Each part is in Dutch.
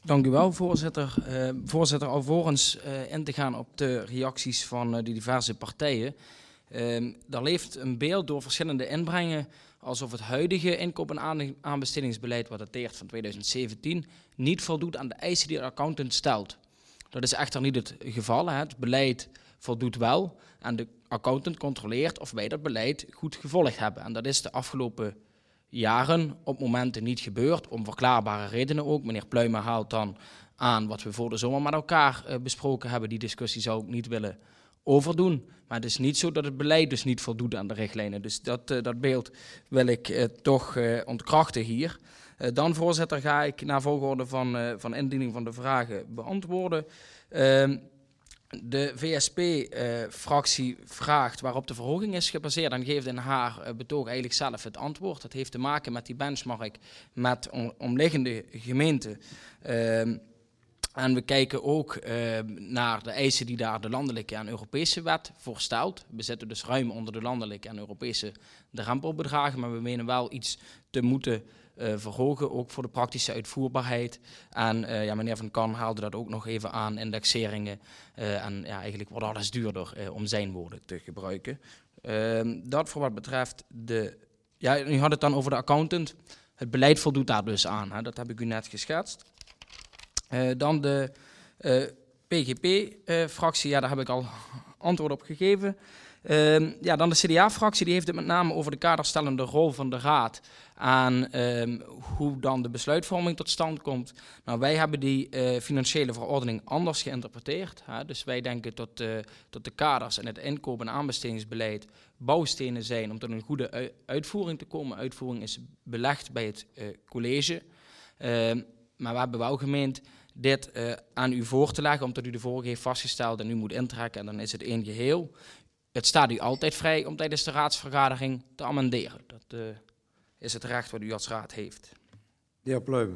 Dank u wel, voorzitter. Voorzitter, alvorens in te gaan op de reacties van de diverse partijen. Er leeft een beeld door verschillende inbrengen alsof het huidige inkoop- en aanbestedingsbeleid, wat dateert van 2017, niet voldoet aan de eisen die de accountant stelt. Dat is echter niet het geval. Het beleid voldoet wel en de accountant controleert of wij dat beleid goed gevolgd hebben. En dat is de afgelopen jaren op momenten niet gebeurd, om verklaarbare redenen ook. Meneer Pluijma haalt dan aan wat we voor de zomer met elkaar besproken hebben. Die discussie zou ik niet willen overdoen. Maar het is niet zo dat het beleid dus niet voldoet aan de richtlijnen. Dus dat beeld wil ik toch ontkrachten hier. Dan, voorzitter, ga ik naar volgorde van indiening van de vragen beantwoorden. De VSP-fractie vraagt waarop de verhoging is gebaseerd en geeft in haar betoog eigenlijk zelf het antwoord. Dat heeft te maken met die benchmark met omliggende gemeenten. En we kijken ook naar de eisen die daar de landelijke en Europese wet voor stelt. We zitten dus ruim onder de landelijke en Europese drempelbedragen, maar we menen wel iets te moeten verhogen, ook voor de praktische uitvoerbaarheid. En meneer Van Kan haalde dat ook nog even aan, indexeringen. En eigenlijk wordt alles duurder, om zijn woorden te gebruiken. Dat voor wat betreft u had het dan over de accountant. Het beleid voldoet daar dus aan, hè? Dat heb ik u net geschetst. Dan de PGP-fractie, daar heb ik al antwoord op gegeven. Dan de CDA-fractie, die heeft het met name over de kaderstellende rol van de Raad en hoe dan de besluitvorming tot stand komt. Nou, wij hebben die financiële verordening anders geïnterpreteerd. Dus wij denken dat de kaders en het inkoop- en aanbestedingsbeleid bouwstenen zijn om tot een goede uitvoering te komen. Uitvoering is belegd bij het college. Maar we hebben wel gemeend dit aan u voor te leggen, omdat u de vorige heeft vastgesteld en u moet intrekken en dan is het één geheel. Het staat u altijd vrij om tijdens de raadsvergadering te amenderen. Dat is het recht wat u als raad heeft. De heer Pluijma.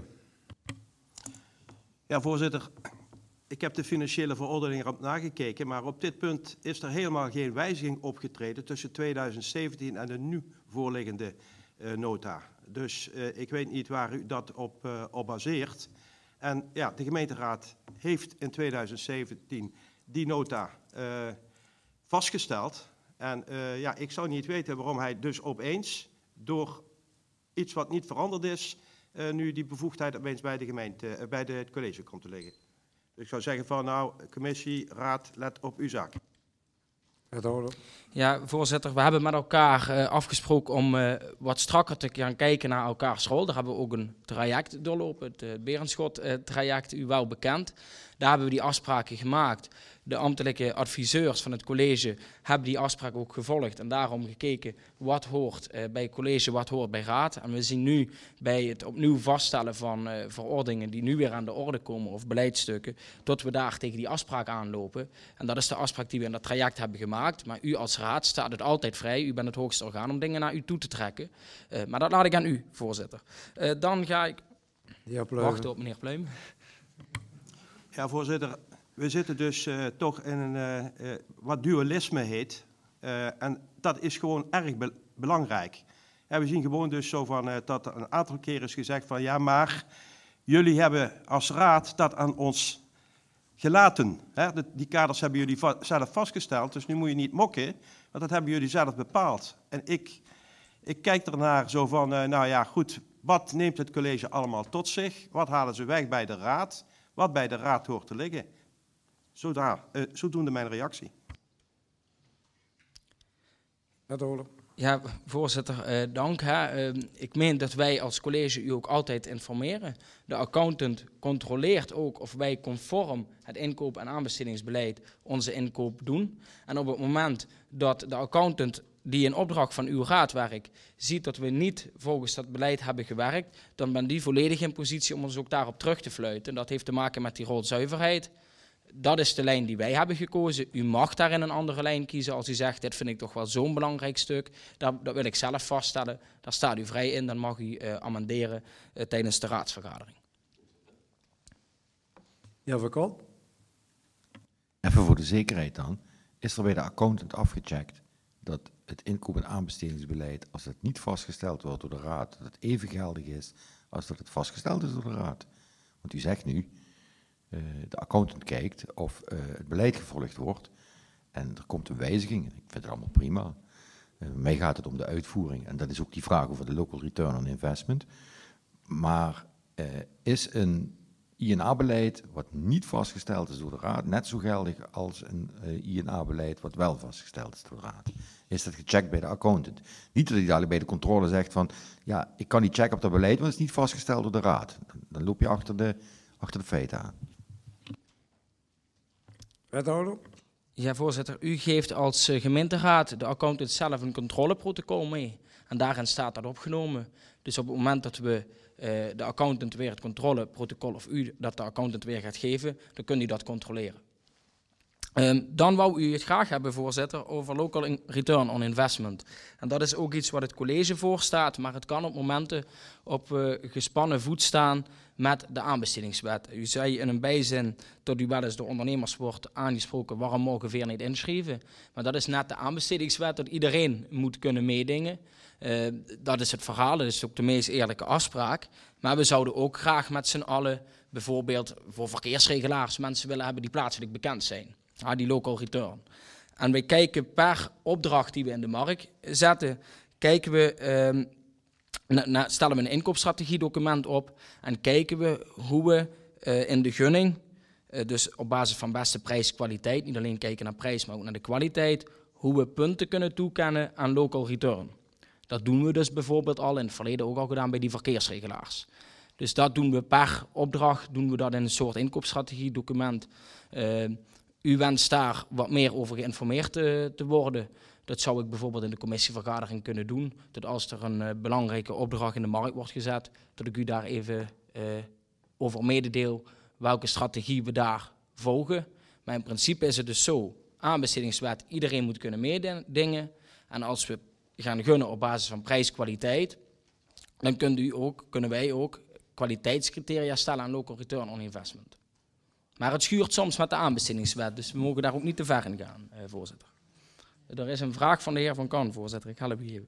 Ja, voorzitter. Ik heb de financiële verordening erop nagekeken, maar op dit punt is er helemaal geen wijziging opgetreden tussen 2017 en de nu voorliggende nota. Dus ik weet niet waar u dat op baseert. En ja, de gemeenteraad heeft in 2017 die nota vastgesteld. En ik zou niet weten waarom hij dus opeens, door iets wat niet veranderd is, nu die bevoegdheid opeens bij de gemeente, bij het college komt te liggen. Dus ik zou zeggen van nou, commissie, raad, let op uw zaak. Ja, voorzitter, we hebben met elkaar afgesproken om wat strakker te gaan kijken naar elkaars rol. Daar hebben we ook een traject doorlopen, het Berenschot-traject, u wel bekend. Daar hebben we die afspraken gemaakt. De ambtelijke adviseurs van het college hebben die afspraak ook gevolgd en daarom gekeken wat hoort bij college, wat hoort bij raad. En we zien nu bij het opnieuw vaststellen van verordeningen die nu weer aan de orde komen of beleidsstukken, dat we daar tegen die afspraak aanlopen. En dat is de afspraak die we in dat traject hebben gemaakt. Maar u als raad staat het altijd vrij. U bent het hoogste orgaan om dingen naar u toe te trekken. Maar dat laat ik aan u, voorzitter. Dan ga ik wachten op meneer Pluijma. Ja, voorzitter. We zitten dus toch in een wat dualisme heet. En dat is gewoon erg belangrijk. Ja, we zien gewoon dus zo van dat er een aantal keren is gezegd van ja, maar jullie hebben als raad dat aan ons gelaten. Hè? Die kaders hebben jullie zelf vastgesteld, dus nu moet je niet mokken, want dat hebben jullie zelf bepaald. En ik kijk ernaar zo van, nou ja, goed, wat neemt het college allemaal tot zich? Wat halen ze weg bij de raad? Wat bij de raad hoort te liggen? Zodoende mijn reactie. Ja, voorzitter, dank. Ik meen dat wij als college u ook altijd informeren. De accountant controleert ook of wij conform het inkoop- en aanbestedingsbeleid onze inkoop doen. En op het moment dat de accountant die in opdracht van uw raad werkt, ziet dat we niet volgens dat beleid hebben gewerkt, dan ben die volledig in positie om ons ook daarop terug te fluiten. Dat heeft te maken met die rolzuiverheid. Dat is de lijn die wij hebben gekozen. U mag daarin een andere lijn kiezen als u zegt, dit vind ik toch wel zo'n belangrijk stuk. Dat wil ik zelf vaststellen. Daar staat u vrij in, dan mag u amenderen tijdens de raadsvergadering. Ja, Van Kan. Even voor de zekerheid dan, is er bij de accountant afgecheckt dat het inkoop- en aanbestedingsbeleid, als het niet vastgesteld wordt door de raad, dat het even geldig is als dat het vastgesteld is door de raad. Want u zegt nu, de accountant kijkt of het beleid gevolgd wordt. En er komt een wijziging. Ik vind het allemaal prima. Mij gaat het om de uitvoering. En dat is ook die vraag over de local return on investment. Maar is een INA-beleid wat niet vastgesteld is door de Raad net zo geldig als een INA-beleid wat wel vastgesteld is door de Raad? Is dat gecheckt bij de accountant? Niet dat hij dadelijk bij de controle zegt van, ja, ik kan niet checken op dat beleid, want het is niet vastgesteld door de Raad. Dan loop je achter de feiten aan. Wethouder? Ja, voorzitter. U geeft als gemeenteraad de accountant zelf een controleprotocol mee. En daarin staat dat opgenomen. Dus op het moment dat we de accountant weer het controleprotocol, of u dat de accountant weer gaat geven, dan kunt u dat controleren. Dan wou u het graag hebben, voorzitter, over local return on investment. En dat is ook iets wat het college voorstaat, maar het kan op momenten op gespannen voet staan met de aanbestedingswet. U zei in een bijzin dat u wel eens door ondernemers wordt aangesproken, waarom mogen we weer niet inschrijven? Maar dat is net de aanbestedingswet, dat iedereen moet kunnen meedingen. Dat is het verhaal, dat is ook de meest eerlijke afspraak. Maar we zouden ook graag met z'n allen, bijvoorbeeld voor verkeersregelaars, mensen willen hebben die plaatselijk bekend zijn. Die local return. En wij kijken per opdracht die we in de markt zetten, stellen we een inkoopstrategiedocument op en kijken we hoe we in de gunning, dus op basis van beste prijs-kwaliteit, niet alleen kijken naar prijs, maar ook naar de kwaliteit, hoe we punten kunnen toekennen aan local return. Dat doen we dus bijvoorbeeld al in het verleden ook al gedaan bij die verkeersregelaars. Dus dat doen we per opdracht, doen we dat in een soort inkoopstrategiedocument. U wenst daar wat meer over geïnformeerd te worden. Dat zou ik bijvoorbeeld in de commissievergadering kunnen doen. Dat als er een belangrijke opdracht in de markt wordt gezet, dat ik u daar even over mededeel welke strategie we daar volgen. Maar in principe is het dus zo, aanbestedingswet, iedereen moet kunnen meedingen. En als we gaan gunnen op basis van prijs-kwaliteit, dan kunnen wij ook kwaliteitscriteria stellen aan local return on investment. Maar het schuurt soms met de aanbestedingswet, dus we mogen daar ook niet te ver in gaan, voorzitter. Er is een vraag van de heer Van Kan, voorzitter. Ik help u even.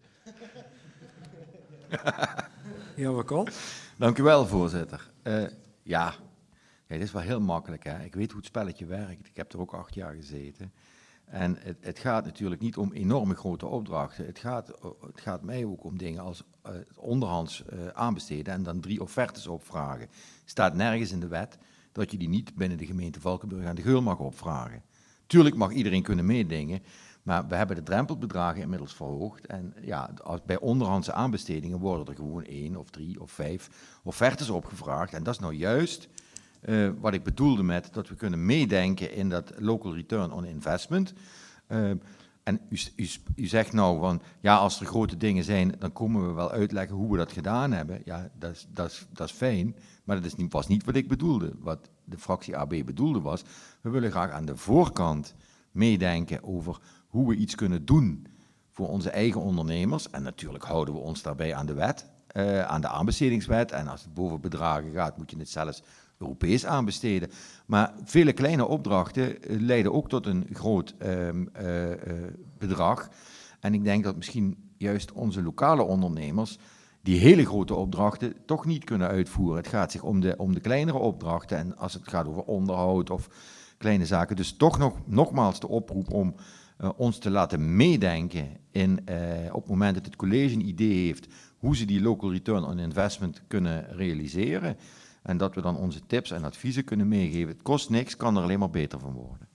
Heer Van Kan? Dank u wel, voorzitter. Ja, dit is wel heel makkelijk. Hè? Ik weet hoe het spelletje werkt. Ik heb er ook 8 jaar gezeten. En het gaat natuurlijk niet om enorme grote opdrachten. Het gaat mij ook om dingen als onderhands aanbesteden en dan 3 offertes opvragen. Staat nergens in de wet dat je die niet binnen de gemeente Valkenburg aan de Geul mag opvragen. Tuurlijk mag iedereen kunnen meedingen, maar we hebben de drempelbedragen inmiddels verhoogd. En ja, bij onderhandse aanbestedingen worden er gewoon 1 of 3 of 5 offertes opgevraagd. En dat is nou juist wat ik bedoelde met dat we kunnen meedenken in dat local return on investment. En u zegt nou van, ja, als er grote dingen zijn, dan komen we wel uitleggen hoe we dat gedaan hebben. Ja, dat is fijn, maar dat was niet wat ik bedoelde. Wat de fractie AB bedoelde was, we willen graag aan de voorkant meedenken over hoe we iets kunnen doen voor onze eigen ondernemers. En natuurlijk houden we ons daarbij aan de wet, aan de aanbestedingswet. En als het boven bedragen gaat, moet je het zelfs Europees aanbesteden. Maar vele kleine opdrachten leiden ook tot een groot bedrag. En ik denk dat misschien juist onze lokale ondernemers die hele grote opdrachten toch niet kunnen uitvoeren. Het gaat zich om de kleinere opdrachten. En als het gaat over onderhoud of kleine zaken. Dus toch nogmaals de oproep om ons te laten meedenken op het moment dat het college een idee heeft hoe ze die local return on investment kunnen realiseren. En dat we dan onze tips en adviezen kunnen meegeven. Het kost niks, kan er alleen maar beter van worden.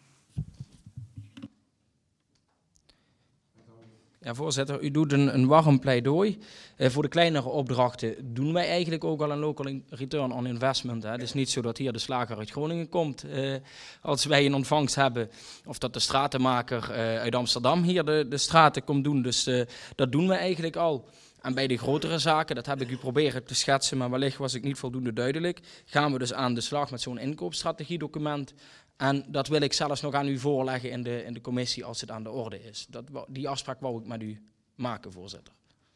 Ja, voorzitter, u doet een warm pleidooi. Voor de kleinere opdrachten doen wij eigenlijk ook al een local return on investment. Hè. Het is niet zo dat hier de slager uit Groningen komt als wij een ontvangst hebben. Of dat de stratenmaker uit Amsterdam hier de straten komt doen. Dus dat doen wij eigenlijk al. En bij de grotere zaken, dat heb ik u proberen te schetsen, maar wellicht was ik niet voldoende duidelijk, gaan we dus aan de slag met zo'n inkoopstrategiedocument. En dat wil ik zelfs nog aan u voorleggen in de commissie als het aan de orde is. Die afspraak wou ik met u maken, voorzitter.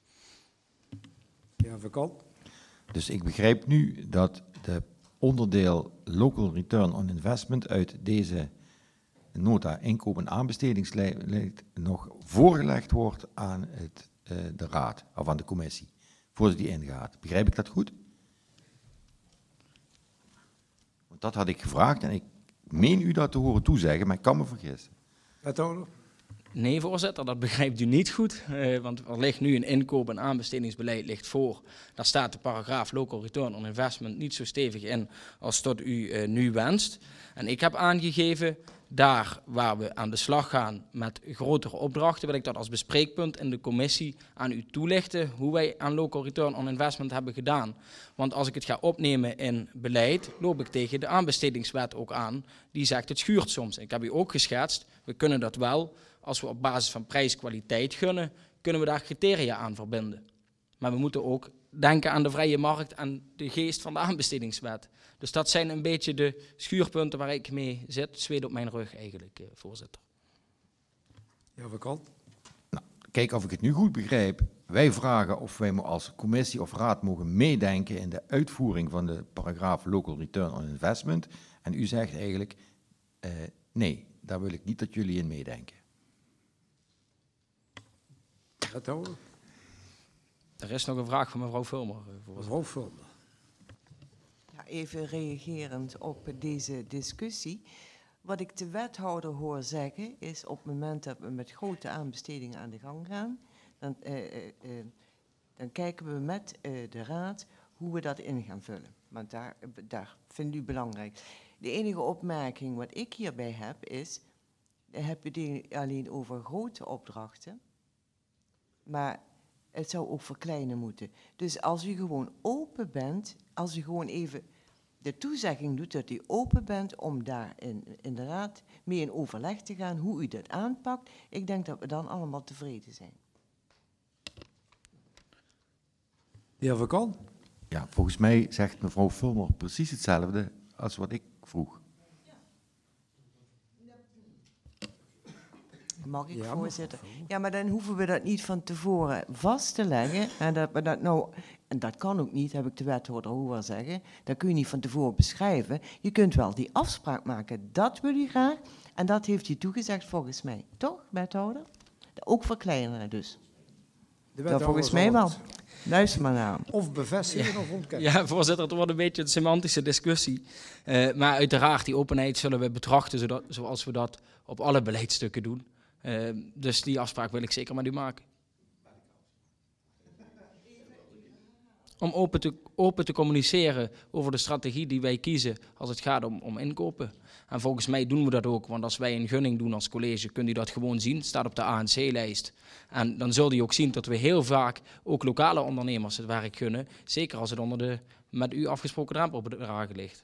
Ja, Van Kan? Dus ik begrijp nu dat de onderdeel local return on investment uit deze nota inkoop- en aanbestedingslijst nog voorgelegd wordt aan de raad of aan de commissie, voordat die ingaat. Begrijp ik dat goed? Dat had ik gevraagd en ik meen u dat te horen toezeggen, maar ik kan me vergissen. Wethouder? Nee, voorzitter, dat begrijpt u niet goed. Want er ligt nu een inkoop- en aanbestedingsbeleid ligt voor. Daar staat de paragraaf Local Return on Investment niet zo stevig in als dat u nu wenst. En ik heb aangegeven, daar waar we aan de slag gaan met grotere opdrachten, wil ik dat als bespreekpunt in de commissie aan u toelichten hoe wij aan Local Return on Investment hebben gedaan. Want als ik het ga opnemen in beleid, loop ik tegen de aanbestedingswet ook aan. Die zegt het schuurt soms. Ik heb u ook geschetst, we kunnen dat wel. Als we op basis van prijs-kwaliteit gunnen, kunnen we daar criteria aan verbinden. Maar we moeten ook denken aan de vrije markt en de geest van de aanbestedingswet. Dus dat zijn een beetje de schuurpunten waar ik mee zit. Zweet op mijn rug eigenlijk, voorzitter. Ja, wat kan? Nou, kijk of ik het nu goed begrijp. Wij vragen of wij als commissie of raad mogen meedenken in de uitvoering van de paragraaf Local Return on Investment. En u zegt eigenlijk, nee, daar wil ik niet dat jullie in meedenken. Wethouder? Er is nog een vraag van mevrouw Vulmer, voorzitter. Mevrouw Vulmer. Ja, even reagerend op deze discussie. Wat ik de wethouder hoor zeggen is op het moment dat we met grote aanbestedingen aan de gang gaan, dan kijken we met de raad hoe we dat in gaan vullen. Want daar vindt u belangrijk. De enige opmerking wat ik hierbij heb is, heb je het alleen over grote opdrachten, maar het zou ook verkleinen moeten. Dus als u gewoon open bent, als u gewoon even de toezegging doet dat u open bent om daar inderdaad mee in overleg te gaan, hoe u dat aanpakt, ik denk dat we dan allemaal tevreden zijn. Ja, wat kan? Ja, volgens mij zegt mevrouw Vulmer precies hetzelfde als wat ik vroeg. Mag ik, Ja, voorzitter? Ja, maar dan hoeven we dat niet van tevoren vast te leggen. En dat we dat nou, en dat kan ook niet, heb ik de wethouder horen zeggen. Dat kun je niet van tevoren beschrijven. Je kunt wel die afspraak maken. Dat wil u graag. En dat heeft u toegezegd volgens mij. Toch, wethouder? Ook verkleinen dus. De Ja, volgens mij wel. Luister maar naar hem. Of bevestigen of ontkennen. Ja, voorzitter, het wordt een beetje een semantische discussie. Maar uiteraard, die openheid zullen we betrachten zoals we dat op alle beleidsstukken doen. Dus die afspraak wil ik zeker met u maken. Om open te communiceren over de strategie die wij kiezen als het gaat om inkopen. En volgens mij doen we dat ook, want als wij een gunning doen als college, kunt u dat gewoon zien. Het staat op de ANC-lijst. En dan zult u ook zien dat we heel vaak ook lokale ondernemers het werk gunnen. Zeker als het onder de met u afgesproken drempelbedragen ligt.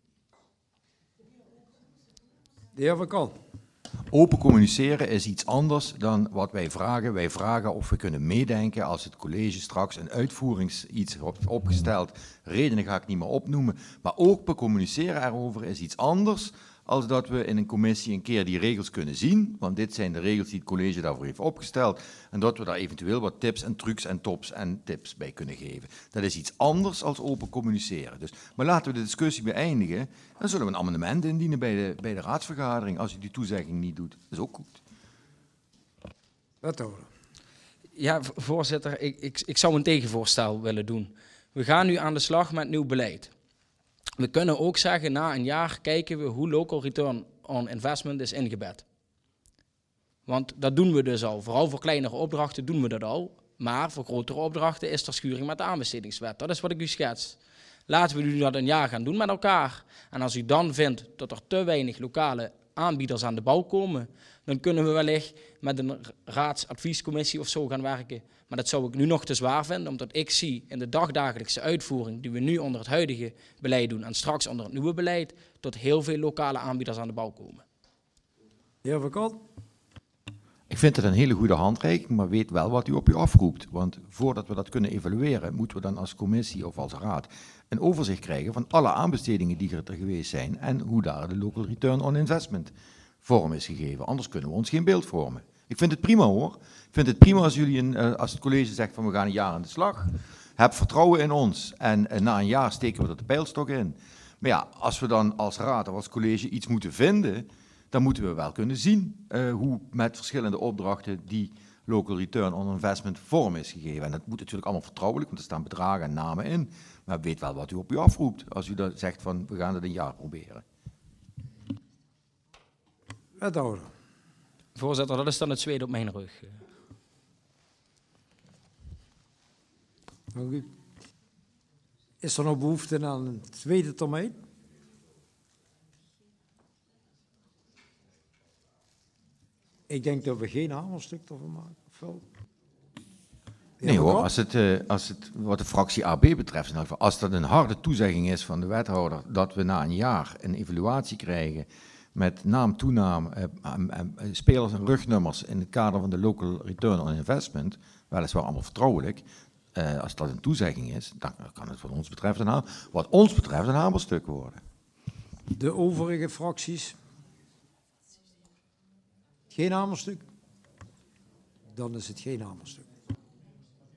De heer Van Kan. Open communiceren is iets anders dan wat wij vragen. Wij vragen of we kunnen meedenken als het college straks een uitvoeringsiets heeft opgesteld. Redenen ga ik niet meer opnoemen. Maar open communiceren erover is iets anders als dat we in een commissie een keer die regels kunnen zien. Want dit zijn de regels die het college daarvoor heeft opgesteld. En dat we daar eventueel wat tips en trucs en tops en tips bij kunnen geven. Dat is iets anders als open communiceren. Dus, maar laten we de discussie beëindigen. Dan zullen we een amendement indienen bij de raadsvergadering als u die toezegging niet doet. Dat is ook goed. Wethouder. Ja, voorzitter, ik zou een tegenvoorstel willen doen. We gaan nu aan de slag met nieuw beleid. We kunnen ook zeggen, na een jaar kijken we hoe local return on investment is ingebed. Want dat doen we dus al. Vooral voor kleinere opdrachten doen we dat al. Maar voor grotere opdrachten is er schuring met de aanbestedingswet. Dat is wat ik u schets. Laten we nu dat een jaar gaan doen met elkaar. En als u dan vindt dat er te weinig lokale aanbieders aan de bouw komen, dan kunnen we wellicht met een raadsadviescommissie of zo gaan werken. Maar dat zou ik nu nog te zwaar vinden, omdat ik zie in de dagdagelijkse uitvoering die we nu onder het huidige beleid doen en straks onder het nieuwe beleid, dat heel veel lokale aanbieders aan de bouw komen. De heer Van Kan. Ik vind het een hele goede handreiking, maar weet wel wat u op u afroept. Want voordat we dat kunnen evalueren, moeten we dan als commissie of als raad een overzicht krijgen van alle aanbestedingen die er geweest zijn en hoe daar de local return on investment vorm is gegeven. Anders kunnen we ons geen beeld vormen. Ik vind het prima hoor. Ik vind het prima als als het college zegt van we gaan een jaar aan de slag. Heb vertrouwen in ons en na een jaar steken we er de pijlstok in. Maar ja, als we dan als raad of als college iets moeten vinden, dan moeten we wel kunnen zien hoe met verschillende opdrachten die local return on investment vorm is gegeven. En dat moet natuurlijk allemaal vertrouwelijk, want er staan bedragen en namen in. Maar weet wel wat u op u afroept als u dat zegt van we gaan het een jaar proberen. Wethouder. Voorzitter, dat is dan het zweet op mijn rug. Dank u. Is er nog behoefte aan een tweede termijn? Ik denk dat we geen hamerstuk ervan maken. Of wel? Nee hoor, als het wat de fractie AB betreft, in elk geval, als dat een harde toezegging is van de wethouder dat we na een jaar een evaluatie krijgen met naam, toenaam, spelers en rugnummers in het kader van de local return on investment, weliswaar allemaal vertrouwelijk, als dat een toezegging is, dan kan het wat ons betreft een hamerstuk worden. De overige fracties? Geen hamerstuk? Dan is het geen hamerstuk.